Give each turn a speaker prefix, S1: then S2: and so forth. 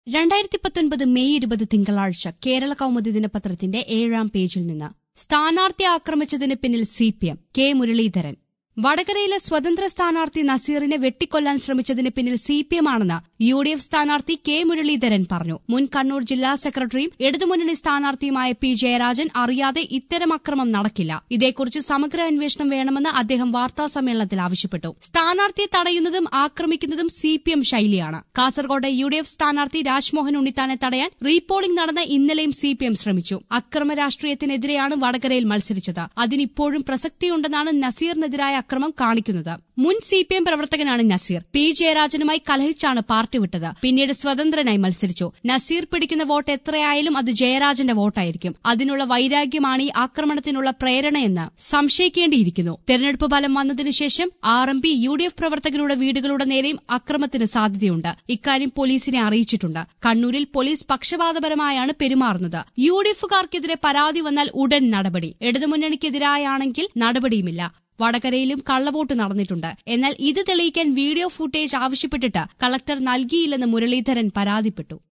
S1: 2019 May 20 തിങ്കളാഴ്ച കേരള കൗമുദി ദിനപത്രത്തിന്റെ 7-ാം പേജിൽ നിന്ന് സ്ഥാനാർത്ഥിയെ ആക്രമിച്ചതിന് പിന്നിൽ സിപിഎം കെ മുരളീധരൻ. വടകരയിലെ സ്വതന്ത്ര സ്ഥാനാർത്ഥി നസീറിനെ വെട്ടിക്കൊല്ലാൻ ശ്രമിച്ചതിന് പിന്നിൽ സിപിഎമ്മാണെന്ന് യുഡിഎഫ് സ്ഥാനാർത്ഥി കെ മുരളീധരൻ പറഞ്ഞു. മുൻ കണ്ണൂർ ജില്ലാ സെക്രട്ടറിയും ഇടതുമുന്നണി സ്ഥാനാർത്ഥിയുമായ പി ജയരാജൻ അറിയാതെ ഇത്തരം അക്രമം നടക്കില്ല. ഇതേക്കുറിച്ച് സമഗ്ര അന്വേഷണം വേണമെന്ന് അദ്ദേഹം വാർത്താസമ്മേളനത്തിൽ ആവശ്യപ്പെട്ടു. സ്ഥാനാർത്ഥിയെ തടയുന്നതും ആക്രമിക്കുന്നതും സിപിഎം ശൈലിയാണ്. കാസർകോട്ടെ യുഡിഎഫ് സ്ഥാനാർത്ഥി രാജ്മോഹൻ ഉണ്ണിത്താനെ തടയാൻ റീപോളിംഗ് നടന്ന ഇന്നലെയും സിപിഎം ശ്രമിച്ചു. അക്രമ രാഷ്ട്രീയത്തിനെതിരെയാണ് വടകരയിൽ മത്സരിച്ചത്. അതിനിപ്പോഴും പ്രസക്തിയുണ്ടെന്നാണ് നസീറിനെതിരായ അക്രമം കാണിക്കുന്നത്. മുൻ സിപിഎം പ്രവർത്തകനാണ് നസീർ. പി ജയരാജനുമായി കലഹിച്ചാണ് പാർട്ടി വിട്ടത്. പിന്നീട് സ്വതന്ത്രനായി മത്സരിച്ചു. നസീർ പിടിക്കുന്ന വോട്ട് എത്രയായാലും അത് ജയരാജന്റെ വോട്ടായിരിക്കും. അതിനുള്ള വൈരാഗ്യമാണ് ഈ ആക്രമണത്തിനുള്ള പ്രേരണയെന്ന് സംശയിക്കേണ്ടിയിരിക്കുന്നു. തെരഞ്ഞെടുപ്പ് ഫലം വന്നതിനുശേഷം ആർഎംപി യുഡിഎഫ് പ്രവർത്തകരുടെ വീടുകളുടെ നേരെയും അക്രമത്തിന് സാധ്യതയുണ്ട്. ഇക്കാര്യം പോലീസിനെ അറിയിച്ചിട്ടുണ്ട്. കണ്ണൂരിൽ പോലീസ് പക്ഷപാതപരമായാണ് പെരുമാറുന്നത്. യുഡിഎഫുകാർക്കെതിരെ പരാതി വന്നാൽ ഉടൻ നടപടി. ഇടതുമുന്നണിക്കെതിരായാണെങ്കിൽ നടപടിയുമില്ല. വടകരയിലും കള്ളവോട്ട് നടന്നിട്ടുണ്ട്. എന്നാൽ ഇത് തെളിയിക്കാൻ വീഡിയോ ഫുട്ടേജ് ആവശ്യപ്പെട്ടിട്ട് കളക്ടർ നൽകിയില്ലെന്ന് മുരളീധരൻ പരാതിപ്പെട്ടു.